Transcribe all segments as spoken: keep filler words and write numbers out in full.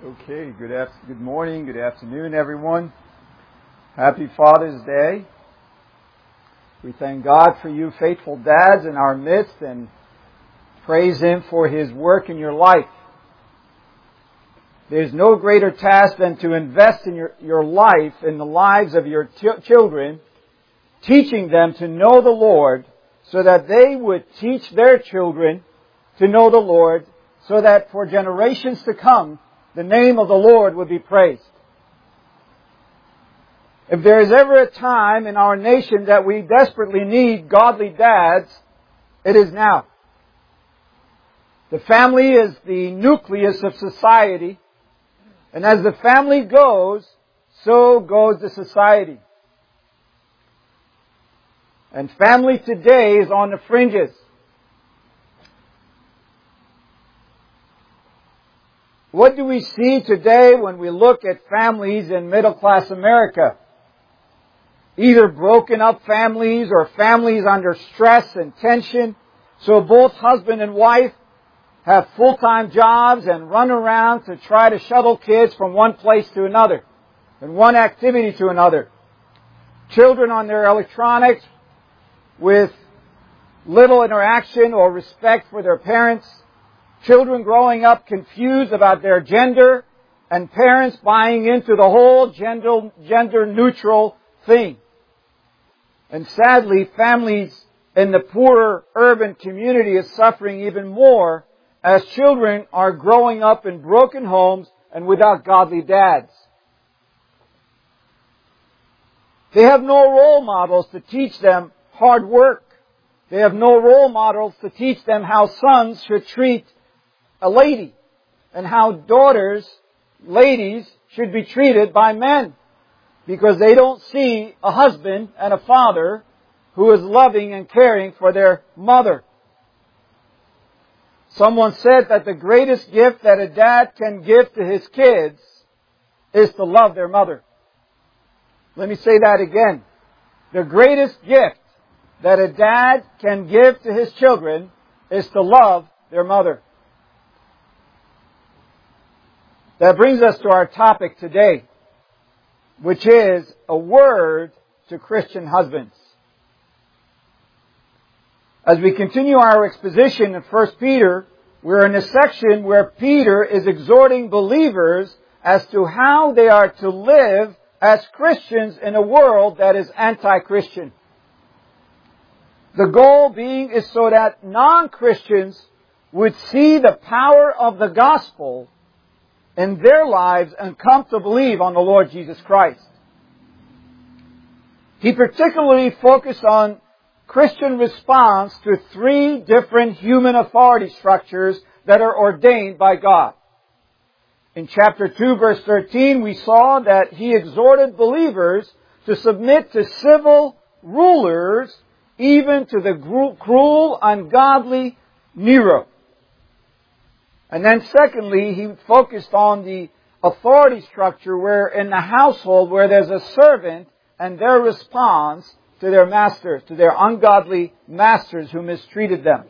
Okay, good af- good morning, good afternoon, everyone. Happy Father's Day. We thank God for you faithful dads in our midst and praise Him for His work in your life. There's no greater task than to invest in your, your life, in the lives of your t- children, teaching them to know the Lord so that they would teach their children to know the Lord, so that for generations to come, the name of the Lord would be praised. If there is ever a time in our nation that we desperately need godly dads, it is now. The family is the nucleus of society, and as the family goes, so goes the society. And family today is on the fringes. What do we see today when we look at families in middle-class America? Either broken up families or families under stress and tension. So both husband and wife have full-time jobs and run around to try to shuttle kids from one place to another and one activity to another. Children on their electronics with little interaction or respect for their parents. Children growing up confused about their gender, and parents buying into the whole gender, gender-neutral thing. And sadly, families in the poorer urban community is suffering even more as children are growing up in broken homes and without godly dads. They have no role models to teach them hard work. They have no role models to teach them how sons should treat a lady, and how daughters, ladies, should be treated by men, because they don't see a husband and a father who is loving and caring for their mother. Someone said that the greatest gift that a dad can give to his kids is to love their mother. Let me say that again. The greatest gift that a dad can give to his children is to love their mother. That brings us to our topic today, which is a word to Christian husbands. As we continue our exposition in First Peter, we're in a section where Peter is exhorting believers as to how they are to live as Christians in a world that is anti-Christian. The goal being is so that non-Christians would see the power of the gospel in their lives and come to believe on the Lord Jesus Christ. He particularly focused on Christian response to three different human authority structures that are ordained by God. In chapter two, verse thirteen, we saw that he exhorted believers to submit to civil rulers, even to the cruel, ungodly Nero. And then secondly, he focused on the authority structure where in the household where there's a servant and their response to their masters, to their ungodly masters who mistreated them.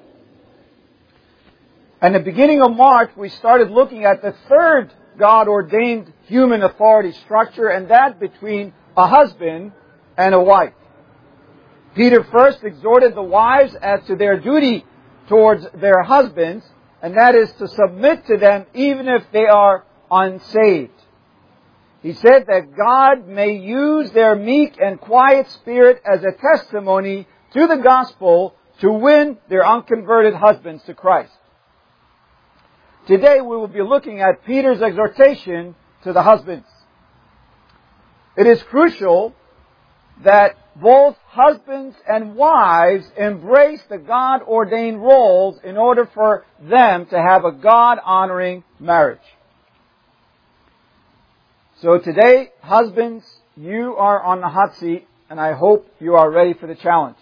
And at the beginning of March, we started looking at the third God-ordained human authority structure, and that between a husband and a wife. Peter first exhorted the wives as to their duty towards their husbands, and that is to submit to them even if they are unsaved. He said that God may use their meek and quiet spirit as a testimony to the gospel to win their unconverted husbands to Christ. Today we will be looking at Peter's exhortation to the husbands. It is crucial that both husbands and wives embrace the God-ordained roles in order for them to have a God-honoring marriage. So today, husbands, you are on the hot seat, and I hope you are ready for the challenge.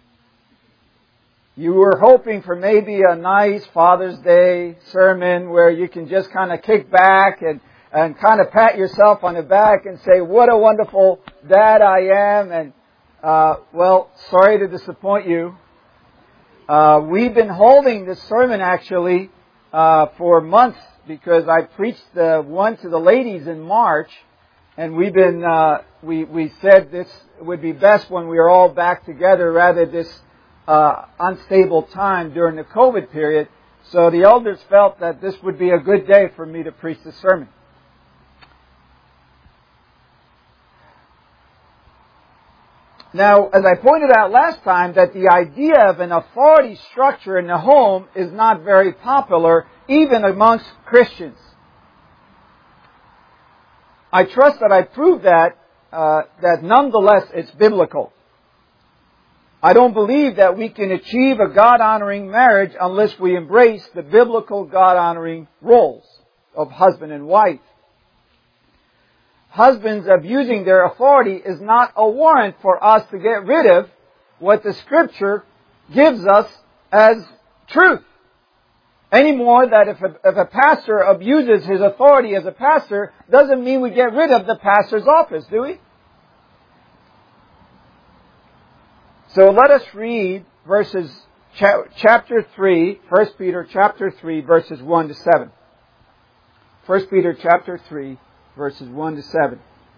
You were hoping for maybe a nice Father's Day sermon where you can just kind of kick back and, and kind of pat yourself on the back and say, what a wonderful dad I am, and Uh, well, sorry to disappoint you. Uh, we've been holding this sermon actually uh, for months because I preached the one to the ladies in March, and we've been, uh, we, we said this would be best when we are all back together rather this uh, unstable time during the COVID period. So the elders felt that this would be a good day for me to preach the sermon. Now, as I pointed out last time, that the idea of an authority structure in the home is not very popular, even amongst Christians. I trust that I proved that, uh, that nonetheless it's biblical. I don't believe that we can achieve a God-honoring marriage unless we embrace the biblical God-honoring roles of husband and wife. Husbands abusing their authority is not a warrant for us to get rid of what the Scripture gives us as truth. Any more that if a, if a pastor abuses his authority as a pastor, doesn't mean we get rid of the pastor's office, do we? So let us read verses, cha- chapter three, First Peter chapter three, verses one to seven. First Peter chapter three, verses one to seven.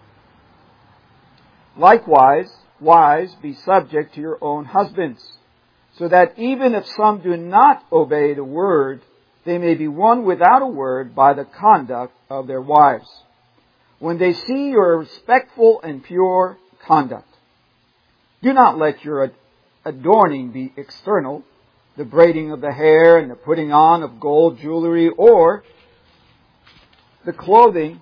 Likewise, wives, be subject to your own husbands, so that even if some do not obey the word, they may be won without a word by the conduct of their wives, when they see your respectful and pure conduct. Do not let your adorning be external, the braiding of the hair and the putting on of gold jewelry, or the clothing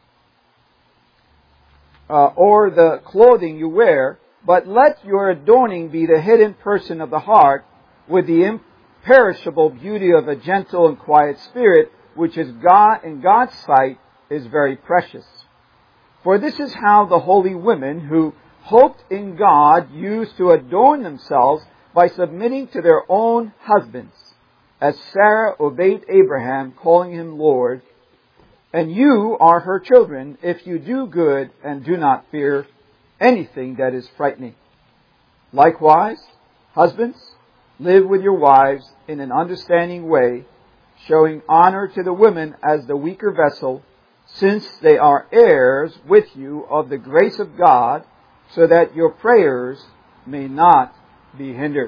Uh, or the clothing you wear, but let your adorning be the hidden person of the heart, with the imperishable beauty of a gentle and quiet spirit, which is God in God's sight is very precious. For this is how the holy women who hoped in God used to adorn themselves by submitting to their own husbands, as Sarah obeyed Abraham, calling him Lord. And you are her children if you do good and do not fear anything that is frightening. Likewise, husbands, live with your wives in an understanding way, showing honor to the women as the weaker vessel, since they are heirs with you of the grace of God, so that your prayers may not be hindered.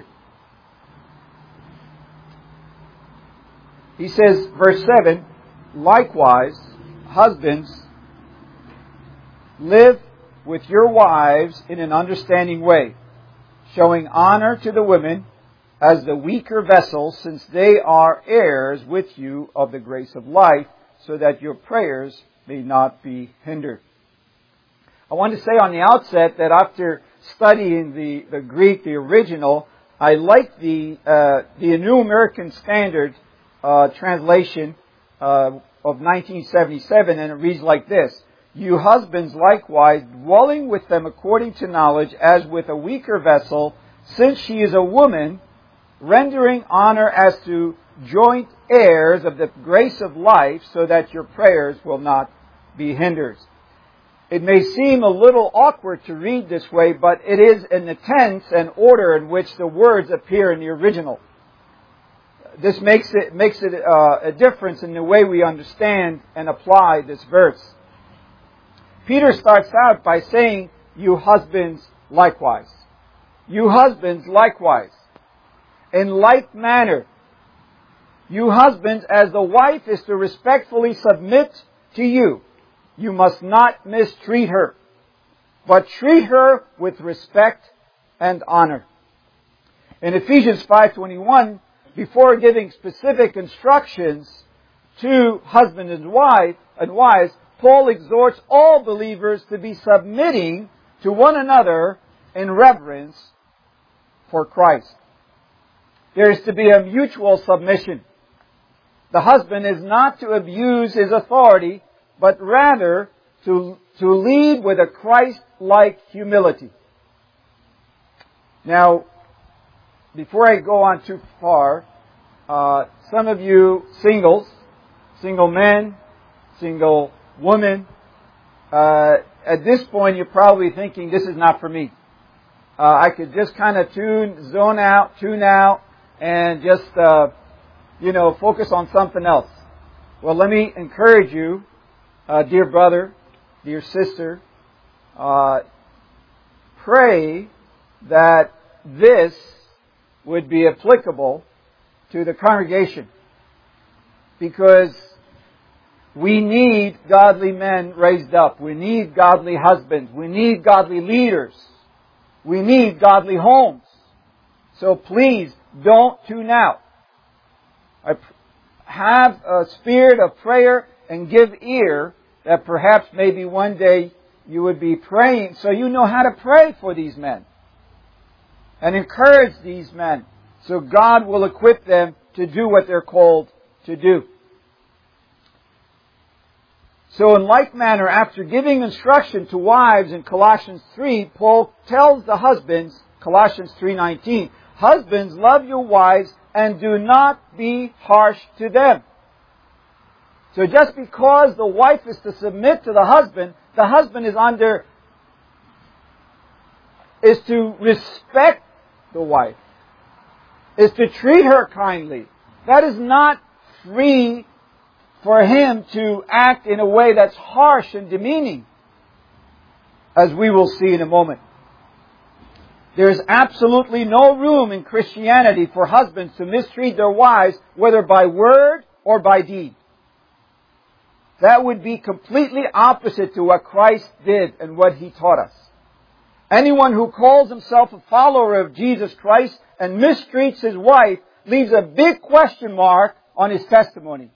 He says, verse seven, likewise, husbands, live with your wives in an understanding way, showing honor to the women as the weaker vessel, since they are heirs with you of the grace of life, so that your prayers may not be hindered. I want to say on the outset that after studying the, the Greek, the original, I like the, uh, the New American Standard uh, translation uh, of nineteen seventy-seven, and it reads like this. You husbands likewise, dwelling with them according to knowledge, as with a weaker vessel, since she is a woman, rendering honor as to joint heirs of the grace of life, so that your prayers will not be hindered. It may seem a little awkward to read this way, but it is in the tense and order in which the words appear in the original. This makes it makes it uh, a difference in the way we understand and apply this verse. Peter starts out by saying, you husbands likewise. You husbands likewise. In like manner, you husbands, as the wife is to respectfully submit to you, you must not mistreat her, but treat her with respect and honor. In Ephesians five twenty-one, before giving specific instructions to husband and wife and wives, Paul exhorts all believers to be submitting to one another in reverence for Christ. There is to be a mutual submission. The husband is not to abuse his authority, but rather to, to lead with a Christ-like humility. Now, before I go on too far, uh, some of you singles, single men, single women, uh, at this point you're probably thinking, this is not for me. Uh, I could just kind of tune, zone out, tune out, and just, uh, you know, focus on something else. Well, let me encourage you, uh, dear brother, dear sister, uh, pray that this would be applicable to the congregation. Because we need godly men raised up. We need godly husbands. We need godly leaders. We need godly homes. So please don't tune out. I have a spirit of prayer and give ear that perhaps maybe one day you would be praying so you know how to pray for these men and encourage these men so God will equip them to do what they're called to do. So in like manner, after giving instruction to wives in Colossians three, Paul tells the husbands, Colossians three nineteen, husbands, love your wives and do not be harsh to them. So just because the wife is to submit to the husband, the husband is under, is to respect the wife, is to treat her kindly. That is not free for him to act in a way that's harsh and demeaning, as we will see in a moment. There is absolutely no room in Christianity for husbands to mistreat their wives, whether by word or by deed. That would be completely opposite to what Christ did and what He taught us. Anyone who calls himself a follower of Jesus Christ and mistreats his wife leaves a big question mark on his testimony.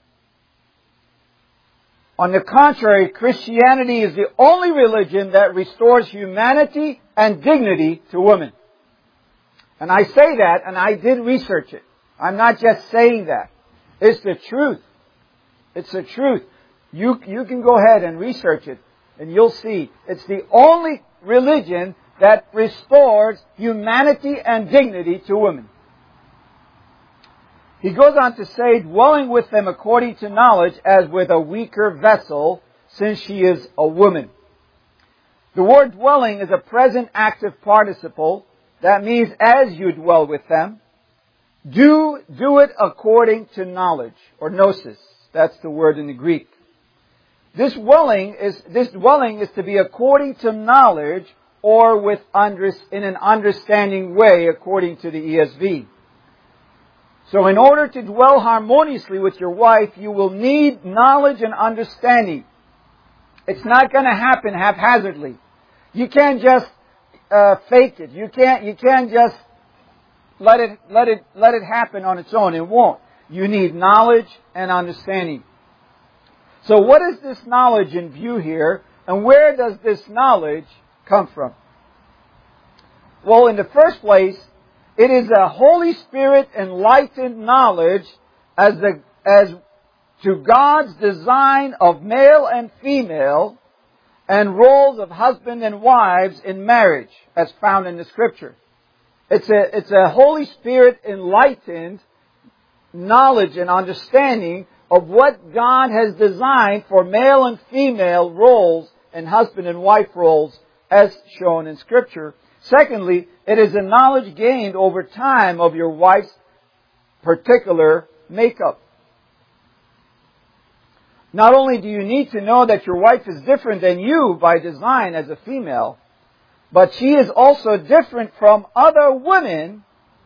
On the contrary, Christianity is the only religion that restores humanity and dignity to women. And I say that, and I did research it. I'm not just saying that. It's the truth. It's the truth. You, you can go ahead and research it, and you'll see. It's the only religion that restores humanity and dignity to women. He goes on to say, dwelling with them according to knowledge as with a weaker vessel, since she is a woman. The word dwelling is a present active participle. That means as you dwell with them. Do, do it according to knowledge, or gnosis. That's the word in the Greek. This dwelling is, this dwelling is to be according to knowledge, or with under, in an understanding way, according to the E S V. So in order to dwell harmoniously with your wife, you will need knowledge and understanding. It's not going to happen haphazardly. You can't just uh, fake it. You can't. You can't just let it let it let it happen on its own. It won't. You need knowledge and understanding. So what is this knowledge in view here, and where does this knowledge come from? Well, in the first place, it is a Holy Spirit enlightened knowledge as the as to God's design of male and female and roles of husband and wives in marriage, as found in the Scripture. It's a it's a Holy Spirit enlightened knowledge and understanding of what God has designed for male and female roles and husband and wife roles, as shown in Scripture. Secondly, it is a knowledge gained over time of your wife's particular makeup. Not only do you need to know that your wife is different than you by design as a female, but she is also different from other women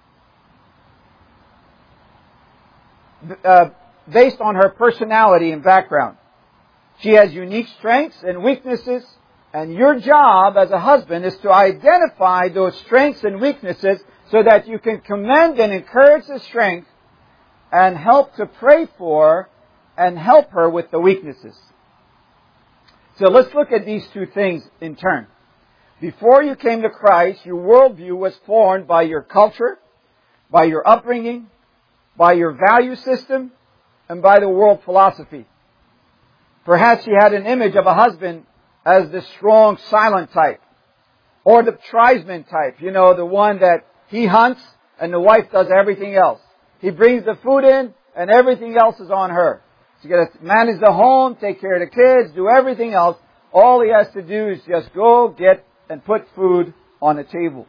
uh, based on her personality and background. She has unique strengths and weaknesses, and your job as a husband is to identify those strengths and weaknesses so that you can commend and encourage the strength and help to pray for and help her with the weaknesses. So let's look at these two things in turn. Before you came to Christ, your worldview was formed by your culture, by your upbringing, by your value system, and by the world philosophy. Perhaps you had an image of a husband as the strong, silent type, or the tribesman type, you know, the one that he hunts and the wife does everything else. He brings the food in and everything else is on her. So you got to manage the home, take care of the kids, do everything else. All he has to do is just go get and put food on the table.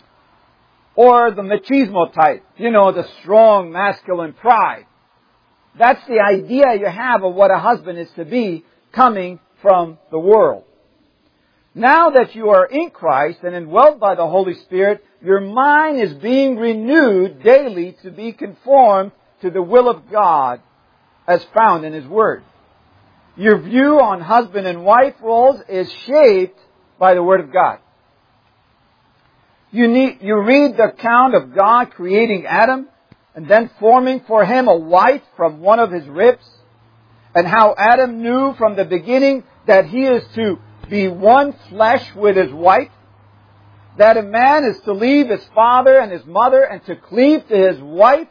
Or the machismo type, you know, the strong masculine pride. That's the idea you have of what a husband is to be coming from the world. Now that you are in Christ and indwelt by the Holy Spirit, your mind is being renewed daily to be conformed to the will of God as found in His Word. Your view on husband and wife roles is shaped by the Word of God. You need, you read the account of God creating Adam and then forming for him a wife from one of his ribs, and how Adam knew from the beginning that he is to be one flesh with his wife, that a man is to leave his father and his mother and to cleave to his wife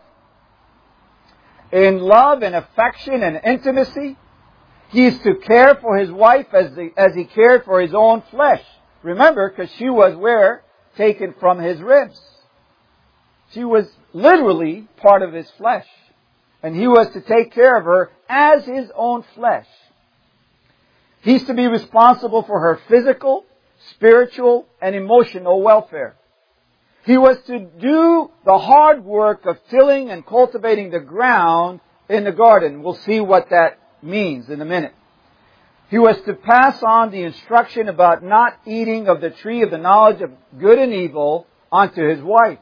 in love and affection and intimacy. He is to care for his wife as, the, as he cared for his own flesh. Remember, because she was where? Taken from his ribs. She was literally part of his flesh. And he was to take care of her as his own flesh. He's to be responsible for her physical, spiritual, and emotional welfare. He was to do the hard work of tilling and cultivating the ground in the garden. We'll see what that means in a minute. He was to pass on the instruction about not eating of the tree of the knowledge of good and evil onto his wife.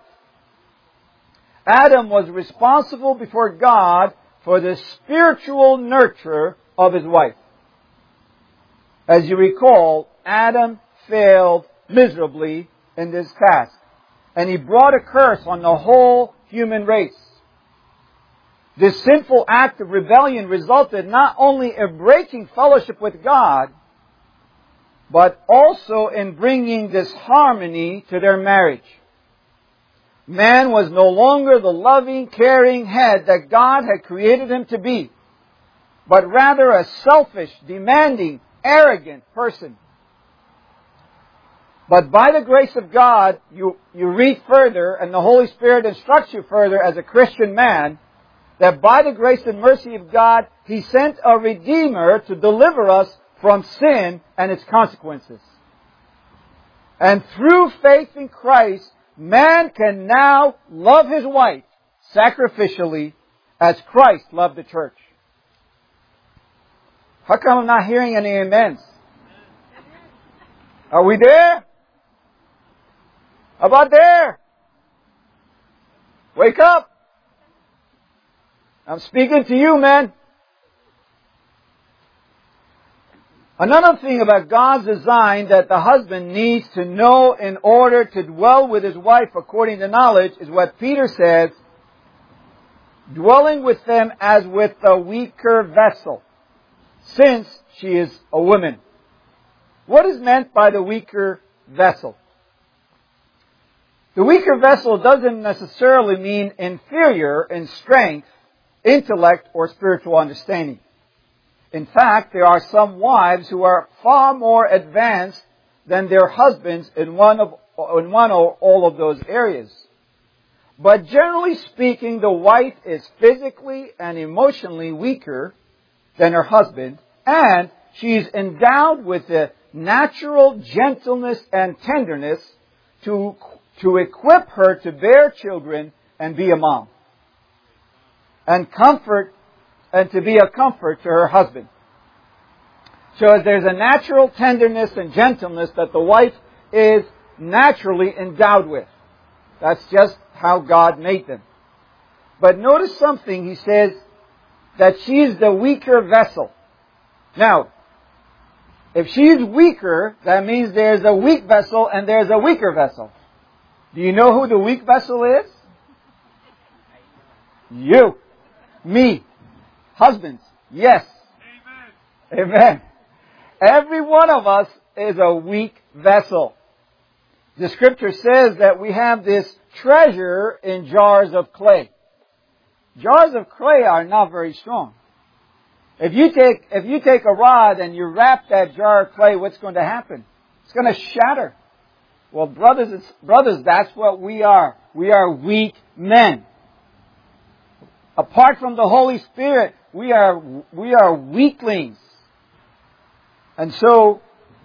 Adam was responsible before God for the spiritual nurture of his wife. As you recall, Adam failed miserably in this task, and he brought a curse on the whole human race. This sinful act of rebellion resulted not only in breaking fellowship with God, but also in bringing disharmony to their marriage. Man was no longer the loving, caring head that God had created him to be, but rather a selfish, demanding, arrogant person. But by the grace of God, you, you read further, and the Holy Spirit instructs you further as a Christian man, that by the grace and mercy of God, He sent a Redeemer to deliver us from sin and its consequences. And through faith in Christ, man can now love his wife sacrificially as Christ loved the church. How come I'm not hearing any amens? Are we there? How about there? Wake up. I'm speaking to you, man. Another thing about God's design that the husband needs to know in order to dwell with his wife according to knowledge is what Peter says, dwelling with them as with a weaker vessel, since she is a woman. What is meant by the weaker vessel? The weaker vessel doesn't necessarily mean inferior in strength, intellect, or spiritual understanding. In fact, there are some wives who are far more advanced than their husbands in one of, in one or all of those areas. But generally speaking, the wife is physically and emotionally weaker than her husband, and she is endowed with the natural gentleness and tenderness to, to equip her to bear children and be a mom. And comfort, and to be a comfort to her husband. So there's a natural tenderness and gentleness that the wife is naturally endowed with. That's just how God made them. But notice something, he says, that she is the weaker vessel. Now, if she is weaker, that means there's a weak vessel and there's a weaker vessel. Do you know who the weak vessel is? You. Me. Husbands. Yes. Amen. Amen. Every one of us is a weak vessel. The scripture says that we have this treasure in jars of clay. Jars of clay are not very strong. If you take, if you take a rod and you wrap that jar of clay, what's going to happen? It's going to shatter. Well, brothers, and, brothers, that's what we are. We are weak men. Apart from the Holy Spirit, we are, we are weaklings. And so,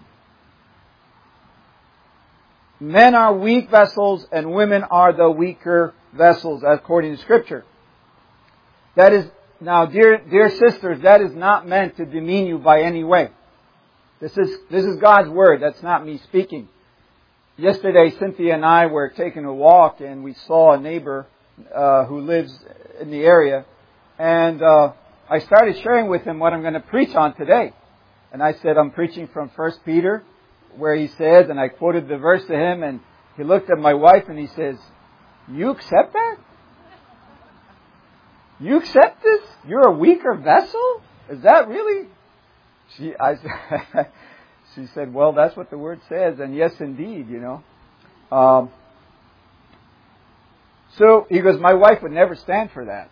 men are weak vessels and women are the weaker vessels according to Scripture. That is, Now, dear, dear sisters, that is not meant to demean you by any way. This is, this is God's Word. That's not me speaking. Yesterday, Cynthia and I were taking a walk and we saw a neighbor uh, who lives in the area. And uh, I started sharing with him what I'm going to preach on today. And I said, I'm preaching from First Peter, where he says, and I quoted the verse to him, and he looked at my wife and he says, you accept that? You accept this? You're a weaker vessel? Is that really? She, I, she said, well, that's what the Word says. And yes, indeed, you know. Um, so he goes, my wife would never stand for that.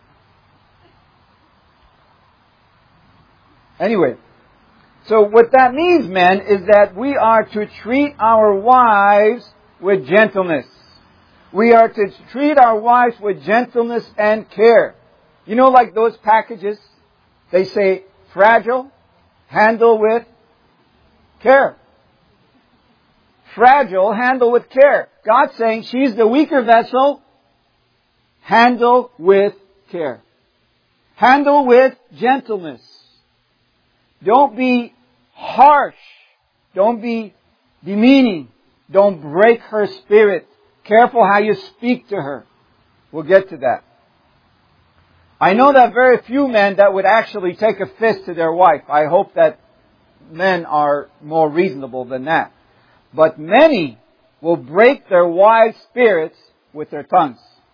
Anyway, so what that means, men, is that we are to treat our wives with gentleness. We are to treat our wives with gentleness and care. You know, like those packages, they say, fragile, handle with care. Fragile, handle with care. God's saying she's the weaker vessel, handle with care. Handle with gentleness. Don't be harsh. Don't be demeaning. Don't break her spirit. Careful how you speak to her. We'll get to that. I know that very few men that would actually take a fist to their wife. I hope that men are more reasonable than that. But many will break their wives' spirits with their tongues.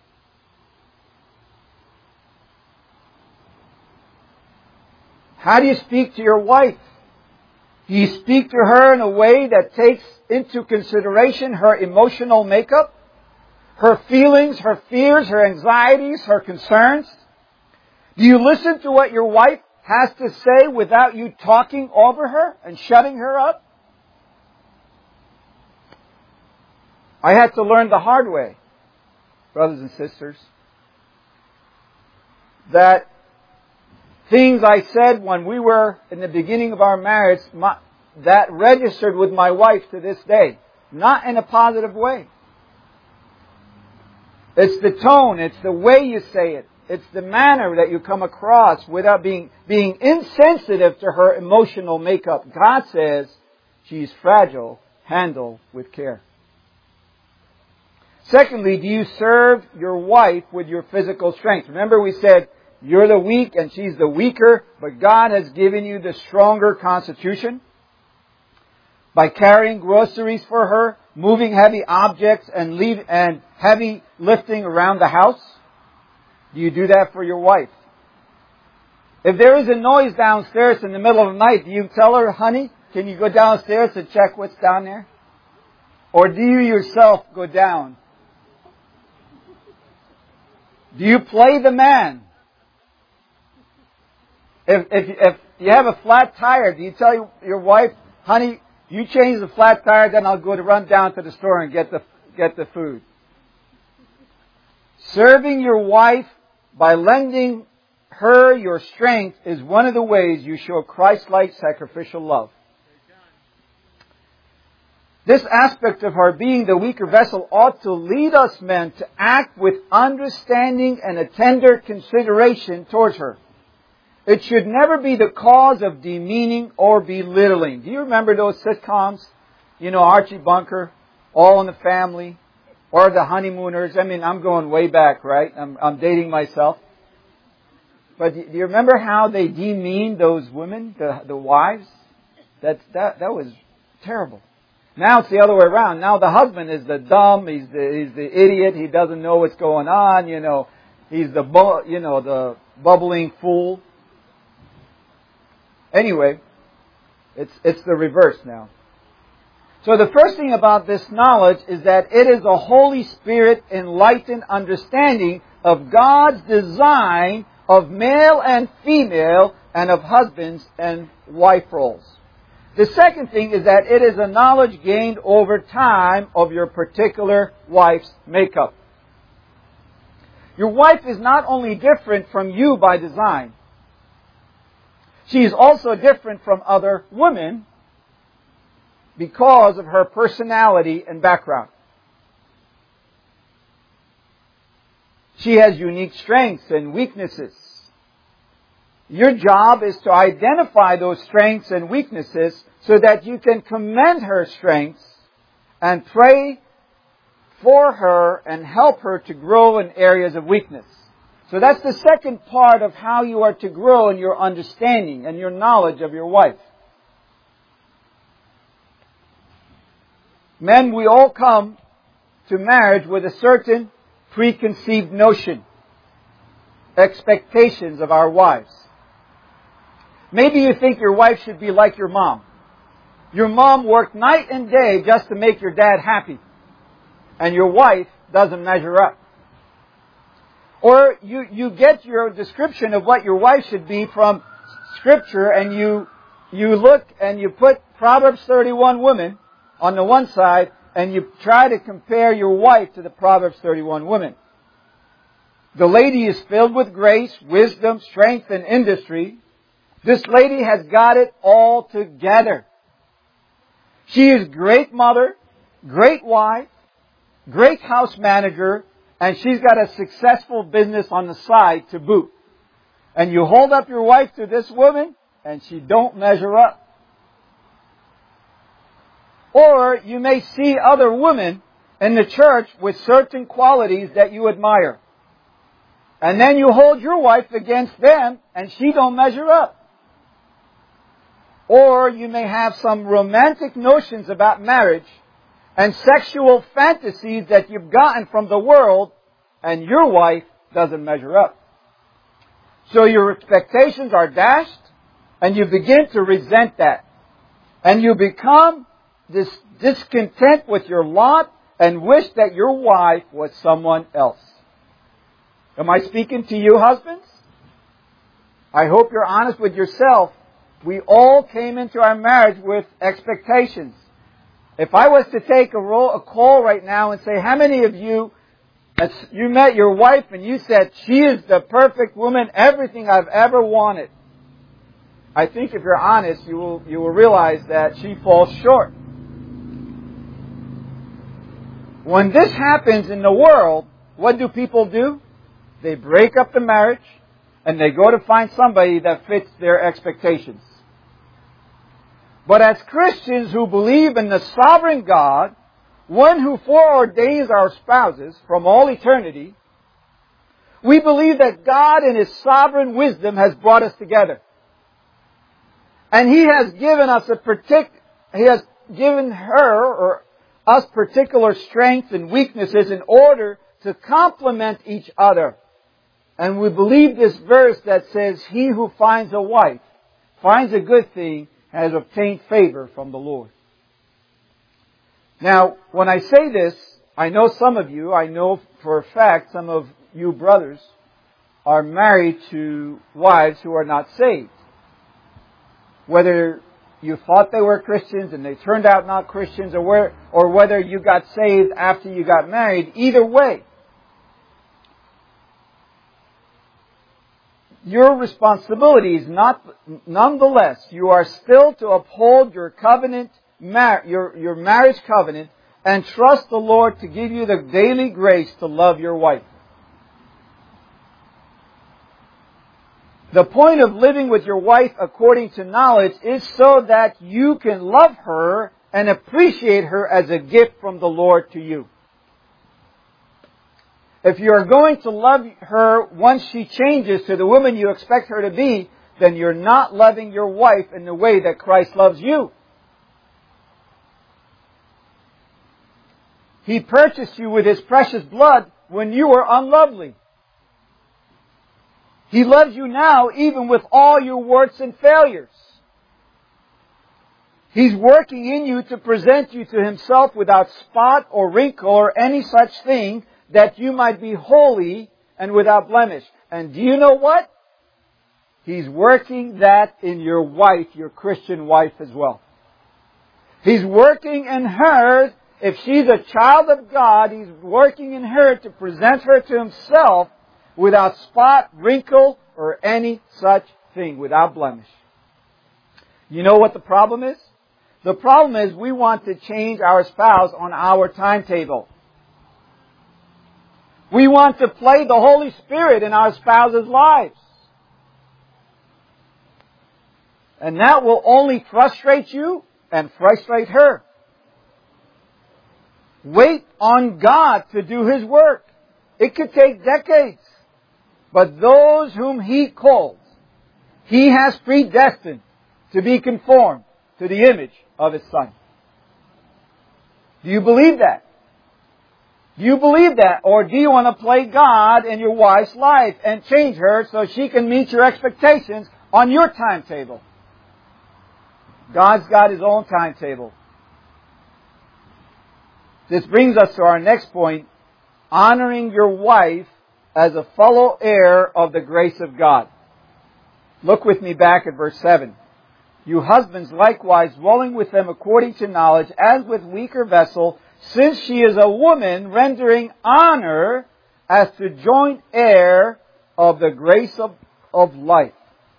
How do you speak to your wife? Do you speak to her in a way that takes into consideration her emotional makeup, her feelings, her fears, her anxieties, her concerns? Do you listen to what your wife has to say without you talking over her and shutting her up? I had to learn the hard way, brothers and sisters, that things I said when we were in the beginning of our marriage, my, that registered with my wife to this day. Not in a positive way. It's the tone, it's the way you say it. It's the manner that you come across without being, being insensitive to her emotional makeup. God says she's fragile, handle with care. Secondly, do you serve your wife with your physical strength? Remember we said you're the weak and she's the weaker, but God has given you the stronger constitution. By carrying groceries for her, moving heavy objects and leave, and heavy lifting around the house. Do you do that for your wife? If there is a noise downstairs in the middle of the night, do you tell her, honey, can you go downstairs to check what's down there? Or do you yourself go down? Do you play the man? If, if, if you have a flat tire, do you tell your, your wife, honey, you change the flat tire, then I'll go to run down to the store and get the, get the food. Serving your wife by lending her your strength is one of the ways you show Christ-like sacrificial love. This aspect of her being the weaker vessel ought to lead us men to act with understanding and a tender consideration towards her. It should never be the cause of demeaning or belittling. Do you remember those sitcoms? You know, Archie Bunker, All in the Family, or The Honeymooners. I mean, I'm going way back, right? I'm, I'm dating myself. But do you remember how they demeaned those women, the, the wives? That, that, that was terrible. Now it's the other way around. Now the husband is the dumb, he's the, he's the idiot, he doesn't know what's going on, you know, he's the, bu- you know, the bubbling fool. Anyway, it's, it's the reverse now. So the first thing about this knowledge is that it is a Holy Spirit enlightened understanding of God's design of male and female and of husbands and wife roles. The second thing is that it is a knowledge gained over time of your particular wife's makeup. Your wife is not only different from you by design, she is also different from other women because of her personality and background. She has unique strengths and weaknesses. Your job is to identify those strengths and weaknesses so that you can commend her strengths and pray for her and help her to grow in areas of weakness. So that's the second part of how you are to grow in your understanding and your knowledge of your wife. Men, we all come to marriage with a certain preconceived notion, expectations of our wives. Maybe you think your wife should be like your mom. Your mom worked night and day just to make your dad happy, and your wife doesn't measure up. Or you, you get your description of what your wife should be from Scripture, and you, you look and you put Proverbs thirty-one women on the one side, and you try to compare your wife to the Proverbs thirty-one women. The lady is filled with grace, wisdom, strength, and industry. This lady has got it all together. She is great mother, great wife, great house manager, and she's got a successful business on the side to boot. And you hold up your wife to this woman, and she don't measure up. Or you may see other women in the church with certain qualities that you admire. And then you hold your wife against them, and she don't measure up. Or you may have some romantic notions about marriage and sexual fantasies that you've gotten from the world, and your wife doesn't measure up. So your expectations are dashed, and you begin to resent that. And you become this discontent with your lot and wish that your wife was someone else. Am I speaking to you, husbands? I hope you're honest with yourself. We all came into our marriage with expectations. If I was to take a, roll, a call right now and say, how many of you, as you met your wife and you said, she is the perfect woman, everything I've ever wanted. I think if you're honest, you will, you will realize that she falls short. When this happens in the world, what do people do? They break up the marriage and they go to find somebody that fits their expectations. But as Christians who believe in the sovereign God, one who foreordains our spouses from all eternity, we believe that God in His sovereign wisdom has brought us together. And He has given us a partic- He has given her or us particular strengths and weaknesses in order to complement each other. And we believe this verse that says, he who finds a wife finds a good thing, has obtained favor from the Lord. Now, when I say this, I know some of you, I know for a fact some of you brothers are married to wives who are not saved. Whether you thought they were Christians and they turned out not Christians, or, where, or whether you got saved after you got married, either way, your responsibility is not, nonetheless, you are still to uphold your covenant, your, your marriage covenant, and trust the Lord to give you the daily grace to love your wife. The point of living with your wife according to knowledge is so that you can love her and appreciate her as a gift from the Lord to you. If you are going to love her once she changes to the woman you expect her to be, then you're not loving your wife in the way that Christ loves you. He purchased you with His precious blood when you were unlovely. He loves you now even with all your warts and failures. He's working in you to present you to Himself without spot or wrinkle or any such thing, that you might be holy and without blemish. And do you know what? He's working that in your wife, your Christian wife as well. He's working in her. If she's a child of God, He's working in her to present her to Himself without spot, wrinkle, or any such thing, without blemish. You know what the problem is? The problem is we want to change our spouse on our timetable. We want to play the Holy Spirit in our spouses' lives. And that will only frustrate you and frustrate her. Wait on God to do His work. It could take decades. But those whom He calls, He has predestined to be conformed to the image of His Son. Do you believe that? Do you believe that? Or do you want to play God in your wife's life and change her so she can meet your expectations on your timetable? God's got His own timetable. This brings us to our next point, honoring your wife as a fellow heir of the grace of God. Look with me back at verse seven. You husbands likewise dwelling with them according to knowledge, as with weaker vessel, since she is a woman, rendering honor as to joint heir of the grace of, of life.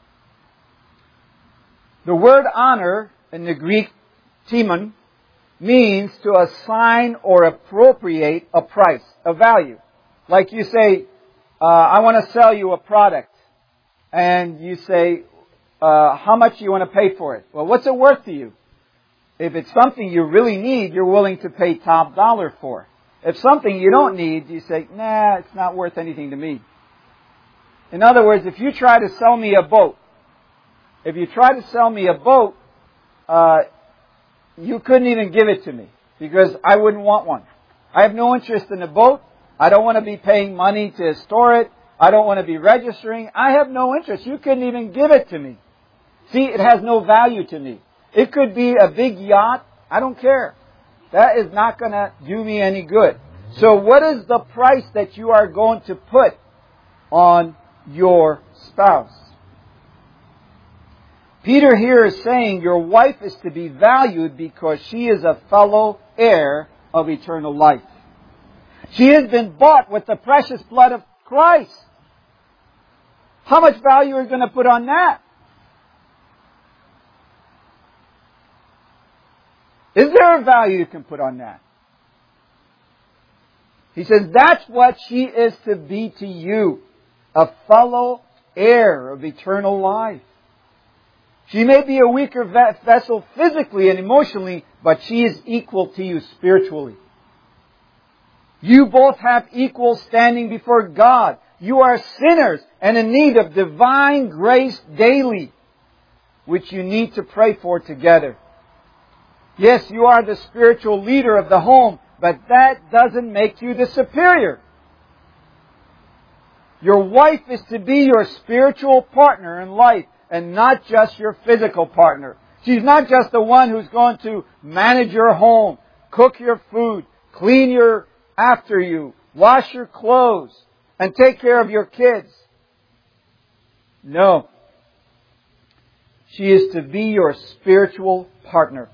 The word honor in the Greek timon means to assign or appropriate a price, a value. Like you say, uh, I want to sell you a product. And you say, uh, how much do you want to pay for it? Well, what's it worth to you? If it's something you really need, you're willing to pay top dollar for. If something you don't need, you say, nah, it's not worth anything to me. In other words, if you try to sell me a boat, if you try to sell me a boat, uh, you couldn't even give it to me because I wouldn't want one. I have no interest in the boat. I don't want to be paying money to store it. I don't want to be registering. I have no interest. You couldn't even give it to me. See, it has no value to me. It could be a big yacht. I don't care. That is not going to do me any good. So what is the price that you are going to put on your spouse? Peter here is saying your wife is to be valued because she is a fellow heir of eternal life. She has been bought with the precious blood of Christ. How much value are you going to put on that? Is there a value you can put on that? He says that's what she is to be to you. A fellow heir of eternal life. She may be a weaker vessel physically and emotionally, but she is equal to you spiritually. You both have equal standing before God. You are sinners and in need of divine grace daily, which you need to pray for together. Yes, you are the spiritual leader of the home, but that doesn't make you the superior. Your wife is to be your spiritual partner in life and not just your physical partner. She's not just the one who's going to manage your home, cook your food, clean your after you, wash your clothes, and take care of your kids. No. She is to be your spiritual partner.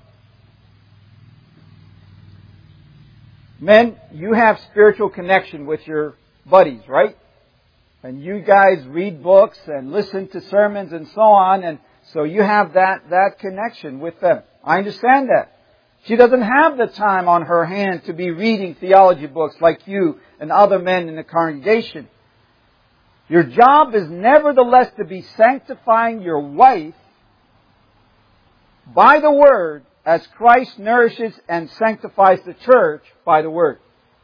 Men, you have spiritual connection with your buddies, right? And you guys read books and listen to sermons and so on, and so you have that, that connection with them. I understand that. She doesn't have the time on her hand to be reading theology books like you and other men in the congregation. Your job is nevertheless to be sanctifying your wife by the Word as Christ nourishes and sanctifies the church by the Word.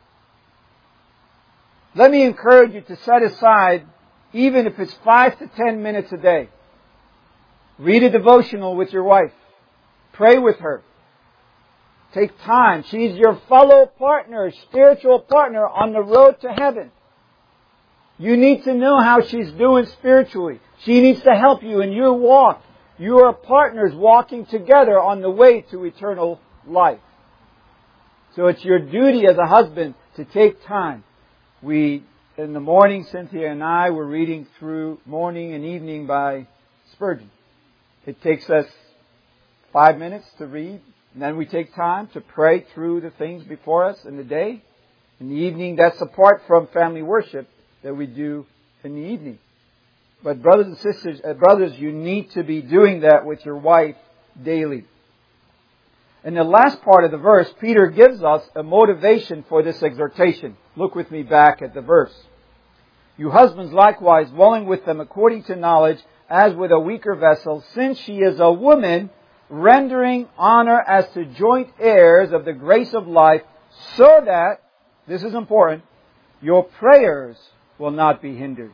Let me encourage you to set aside, even if it's five to ten minutes a day. Read a devotional with your wife. Pray with her. Take time. She's your fellow partner, spiritual partner on the road to heaven. You need to know how she's doing spiritually. She needs to help you in your walk. You are partners walking together on the way to eternal life. So it's your duty as a husband to take time. We, in the morning, Cynthia and I were reading through Morning and Evening by Spurgeon. It takes us five minutes to read, and then we take time to pray through the things before us in the day. In the evening, that's apart from family worship that we do in the evening. But brothers and sisters, uh, brothers, you need to be doing that with your wife daily. In the last part of the verse, Peter gives us a motivation for this exhortation. Look with me back at the verse. You husbands likewise, dwelling with them according to knowledge, as with a weaker vessel, since she is a woman, rendering honor as to joint heirs of the grace of life, so that, this is important, your prayers will not be hindered.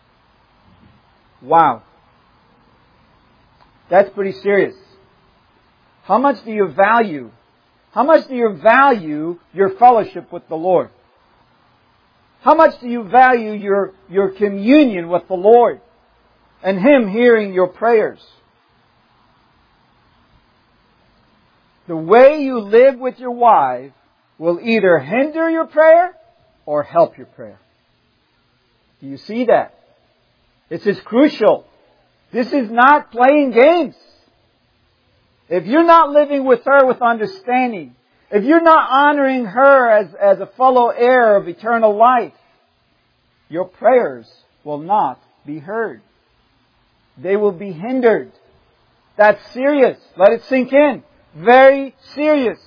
Wow. That's pretty serious. How much do you value? How much do you value your fellowship with the Lord? How much do you value your, your communion with the Lord and Him hearing your prayers? The way you live with your wife will either hinder your prayer or help your prayer. Do you see that? This is crucial. This is not playing games. If you're not living with her with understanding, if you're not honoring her as, as a fellow heir of eternal life, your prayers will not be heard. They will be hindered. That's serious. Let it sink in. Very serious.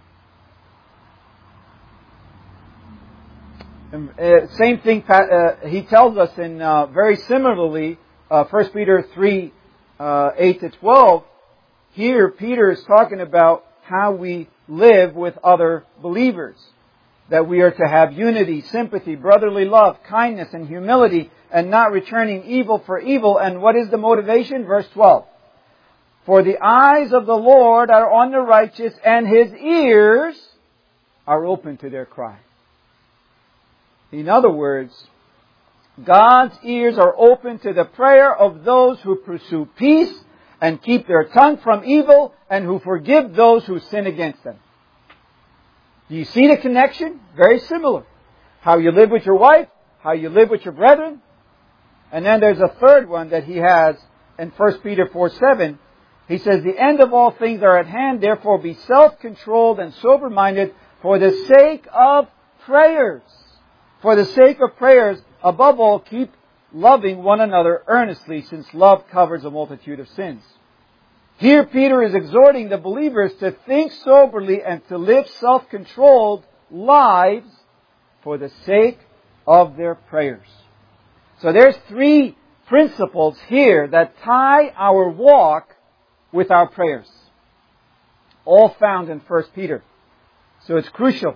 And, uh, same thing uh, he tells us in uh, very similarly, uh, First Peter three, uh, eight to twelve. Here, Peter is talking about how we live with other believers. That we are to have unity, sympathy, brotherly love, kindness, and humility, and not returning evil for evil. And what is the motivation? Verse twelve. For the eyes of the Lord are on the righteous, and His ears are open to their cry. In other words, God's ears are open to the prayer of those who pursue peace and keep their tongue from evil, and who forgive those who sin against them. Do you see the connection? Very similar. How you live with your wife, how you live with your brethren. And then there's a third one that he has in First Peter four seven. He says, the end of all things are at hand, therefore be self-controlled and sober-minded for the sake of prayers. For the sake of prayers, above all, keep loving one another earnestly, since love covers a multitude of sins. Here Peter is exhorting the believers to think soberly and to live self-controlled lives for the sake of their prayers. So there's three principles here that tie our walk with our prayers. All found in First Peter. So it's crucial.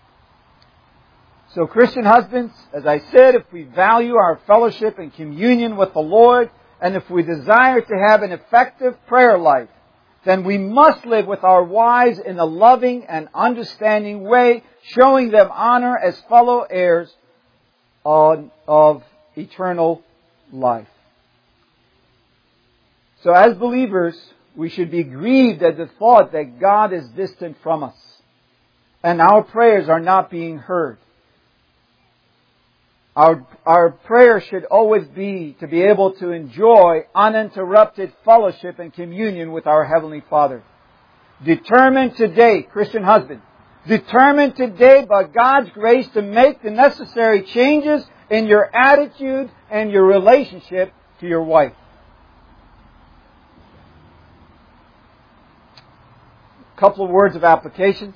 So Christian husbands, as I said, if we value our fellowship and communion with the Lord, and if we desire to have an effective prayer life, then we must live with our wives in a loving and understanding way, showing them honor as fellow heirs of, of eternal life. So as believers, we should be grieved at the thought that God is distant from us, and our prayers are not being heard. Our, our prayer should always be to be able to enjoy uninterrupted fellowship and communion with our Heavenly Father. Determined today, Christian husband, determined today by God's grace to make the necessary changes in your attitude and your relationship to your wife. A couple of words of application.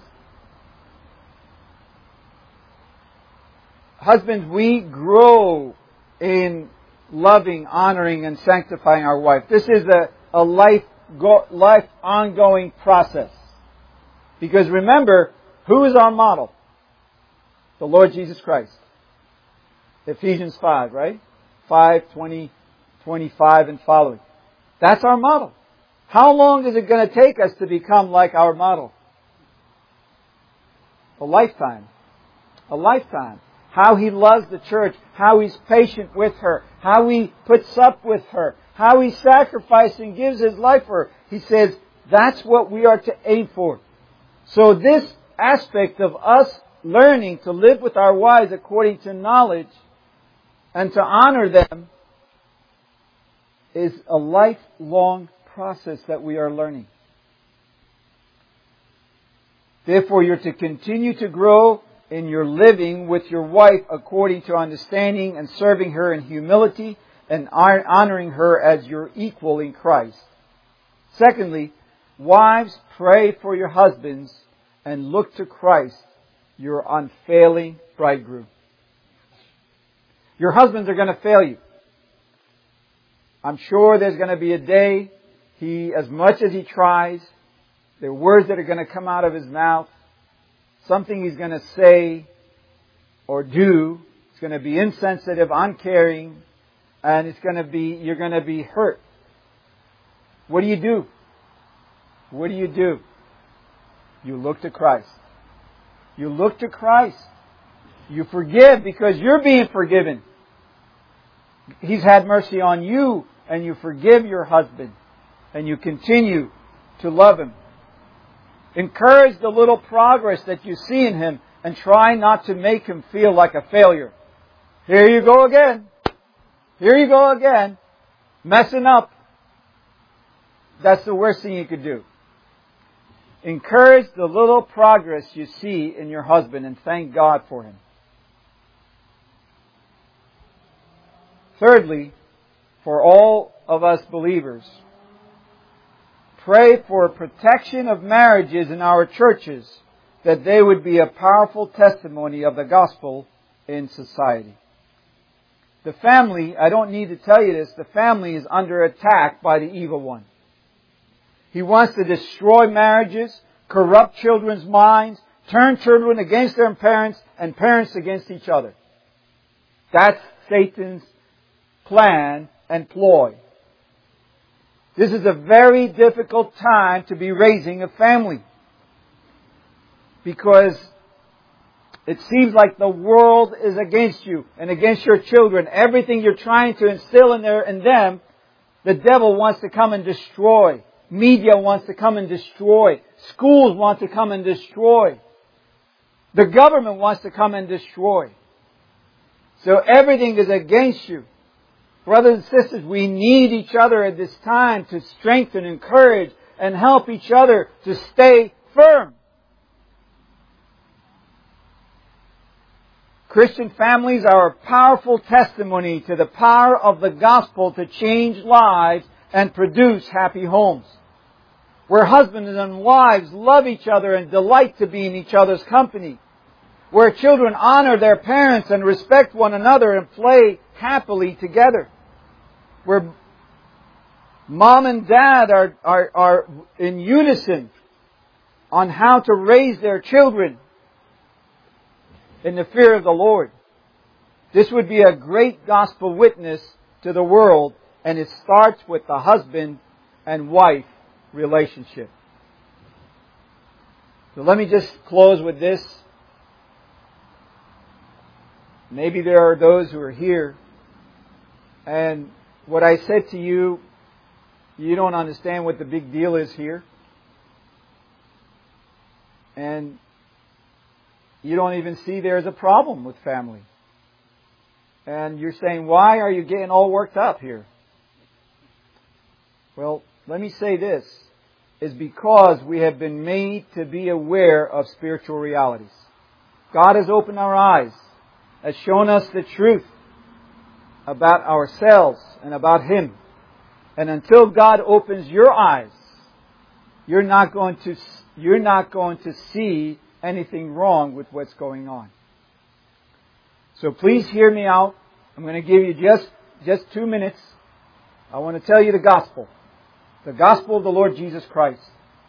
Husbands, we grow in loving, honoring, and sanctifying our wife. This is a, a life, go, life ongoing process. Because remember, who is our model? The Lord Jesus Christ. Ephesians five, right? five, twenty, twenty-five and following. That's our model. How long is it going to take us to become like our model? A lifetime. A lifetime. How He loves the church, how He's patient with her, how He puts up with her, how He sacrifices and gives His life for her. He says that's what we are to aim for. So this aspect of us learning to live with our wives according to knowledge and to honor them is a lifelong process that we are learning. Therefore, you're to continue to grow in your living with your wife according to understanding and serving her in humility and honoring her as your equal in Christ. Secondly, wives, pray for your husbands and look to Christ, your unfailing bridegroom. Your husbands are going to fail you. I'm sure there's going to be a day, he, as much as he tries, there are words that are going to come out of his mouth, something he's going to say or do, it's going to be insensitive, uncaring, and it's going to be, you're going to be hurt. What do you do? What do you do? You look to Christ. You look to Christ. You forgive because you're being forgiven. He's had mercy on you, and you forgive your husband, and you continue to love him. Encourage the little progress that you see in him, and try not to make him feel like a failure. Here you go again. Here you go again. Messing up. That's the worst thing you could do. Encourage the little progress you see in your husband and thank God for him. Thirdly, for all of us believers, pray for protection of marriages in our churches, that they would be a powerful testimony of the gospel in society. The family, I don't need to tell you this, the family is under attack by the evil one. He wants to destroy marriages, corrupt children's minds, turn children against their parents, and parents against each other. That's Satan's plan and ploy. This is a very difficult time to be raising a family, because it seems like the world is against you and against your children. Everything you're trying to instill in, their, in them, the devil wants to come and destroy. Media wants to come and destroy. Schools want to come and destroy. The government wants to come and destroy. So everything is against you. Brothers and sisters, we need each other at this time to strengthen, encourage, and help each other to stay firm. Christian families are a powerful testimony to the power of the gospel to change lives and produce happy homes, where husbands and wives love each other and delight to be in each other's company, where children honor their parents and respect one another and play happily together, where mom and dad are, are, are in unison on how to raise their children in the fear of the Lord. This would be a great gospel witness to the world, and it starts with the husband and wife relationship. So let me just close with this. Maybe there are those who are here, and what I said to you, you don't understand what the big deal is here. And you don't even see there's a problem with family. And you're saying, why are you getting all worked up here? Well, let me say this, is because we have been made to be aware of spiritual realities. God has opened our eyes, has shown us the truth about ourselves and about Him. And until God opens your eyes, you're not going to, you're not going to see anything wrong with what's going on. So please hear me out. I'm going to give you just, just two minutes. I want to tell you the gospel. The gospel of the Lord Jesus Christ.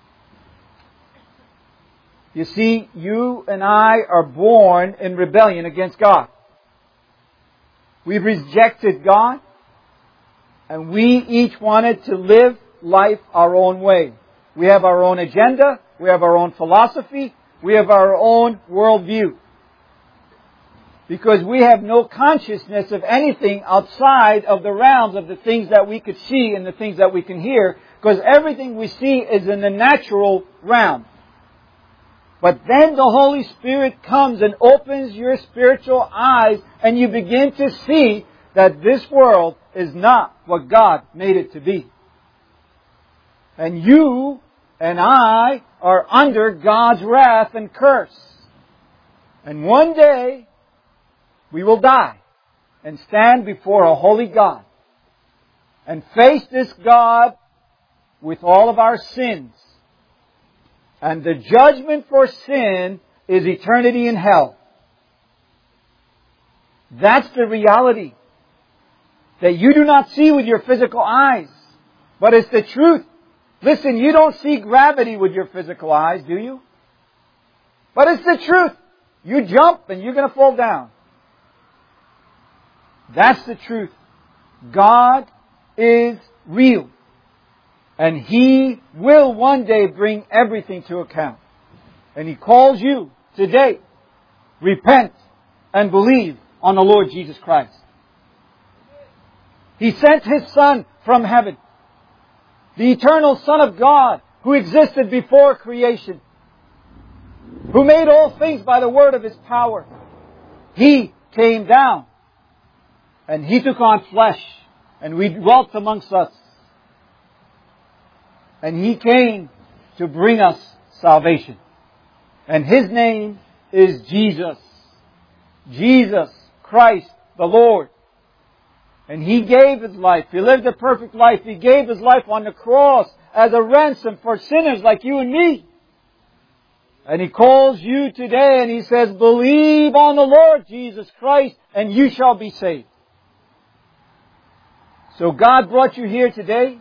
You see, you and I are born in rebellion against God. We've rejected God, and we each wanted to live life our own way. We have our own agenda, we have our own philosophy, we have our own worldview. Because we have no consciousness of anything outside of the realms of the things that we could see and the things that we can hear, because everything we see is in the natural realm. But then the Holy Spirit comes and opens your spiritual eyes, and you begin to see that this world is not what God made it to be. And you and I are under God's wrath and curse. And one day, we will die and stand before a holy God and face this God with all of our sins. And the judgment for sin is eternity in hell. That's the reality. that you do not see with your physical eyes, but it's the truth. Listen, you don't see gravity with your physical eyes, do you? But it's the truth. You jump and you're going to fall down. That's the truth. God is real. And He will one day bring everything to account. And He calls you today, repent and believe on the Lord Jesus Christ. He sent His Son from heaven, the eternal Son of God who existed before creation, who made all things by the word of His power. He came down and He took on flesh and we dwelt amongst us. And He came to bring us salvation. And His name is Jesus. Jesus Christ the Lord. And He gave His life. He lived a perfect life. He gave His life on the cross as a ransom for sinners like you and me. And He calls you today and He says, believe on the Lord Jesus Christ and you shall be saved. So God brought you here today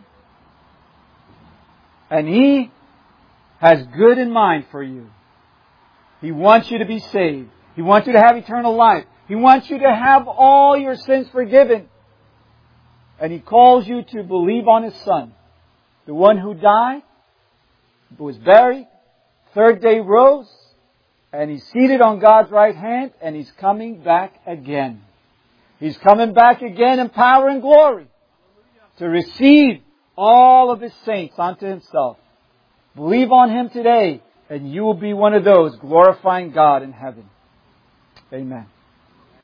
and He has good in mind for you. He wants you to be saved. He wants you to have eternal life. He wants you to have all your sins forgiven. And He calls you to believe on His Son, the one who died, who was buried, third day rose, and He's seated on God's right hand, and He's coming back again. He's coming back again in power and glory to receive all of His saints unto Himself. Believe on Him today, and you will be one of those glorifying God in heaven. Amen.